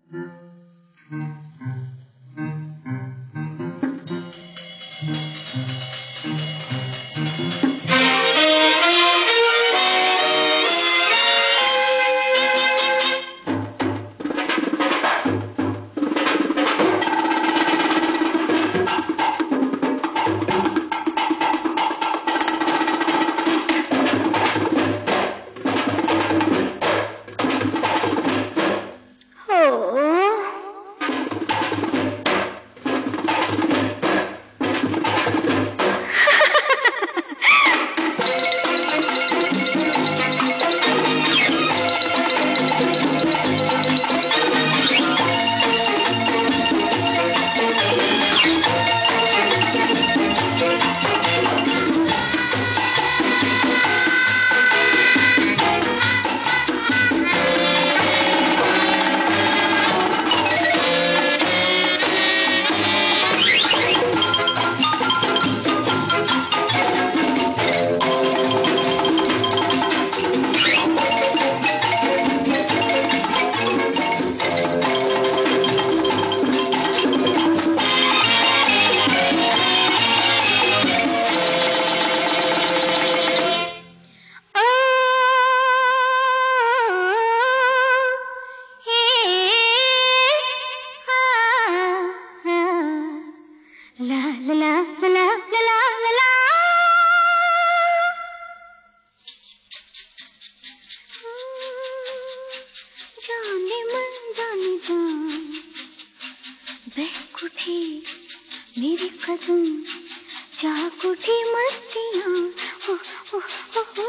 बहक उठे मेरे कदम, जाग उठी मस्तियाँ, ओ ओ ओ ओ,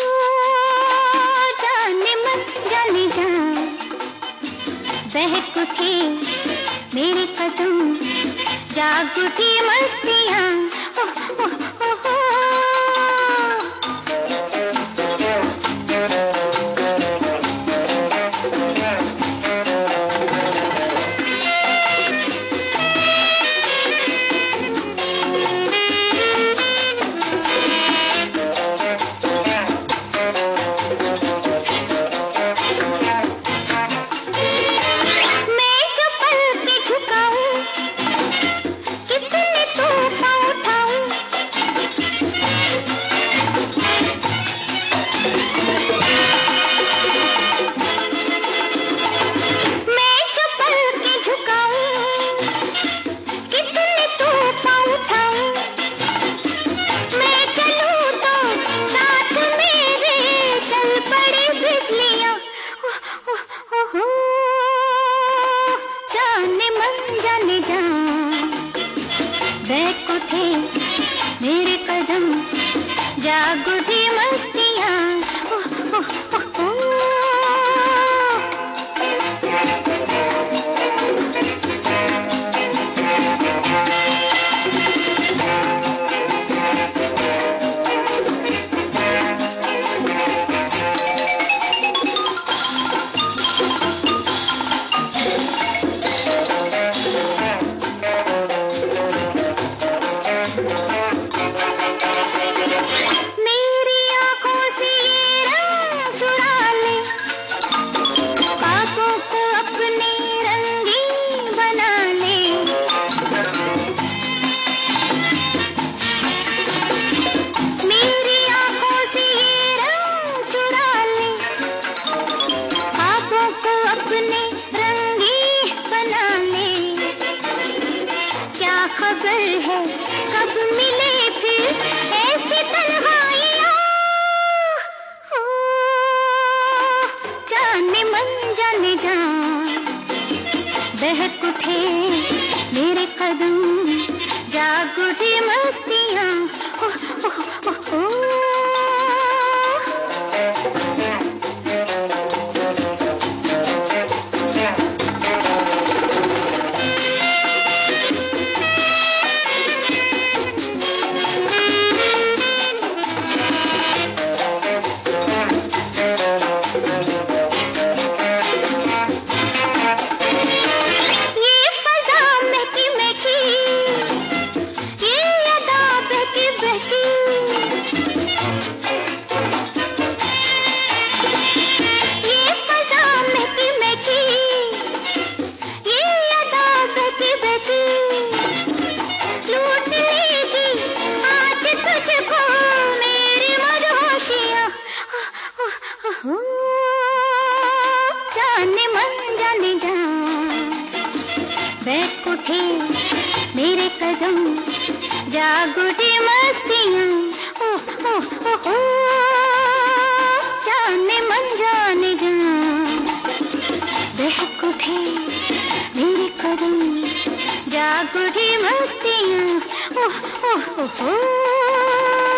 जाने मन जाने जा। बहक उठे मेरे कदम, जाग उठी मस्तियाँ, ओ ओ ओ ओ। बहक उठे मेरे कदम, जाग उठी मस्तियाँ, ओ ओ ओ ओ। मेरी आँखों से ये रंग चुरा ले, बातों को अपनी रंगीन बना ले। मेरी आँखों से ये रंग चुरा ले, बातों को अपने रंगीन बना ले। क्या खबर है कब मिले फिर ऐसी तन्हाइयाँ, हो जाने मन जाने जा। बहक उठे मेरे कदम, जाग उठी मस्तियाँ, ओ ओ ओ ओ। उठे मेरे कदम, जाग उठी मस्तियाँ, ओह ओह ओह ओह, जाने मन जाने जा, बहक उठे मेरे कदम, जाग उठी मस्तियाँ, ओह ओह ओह ओह।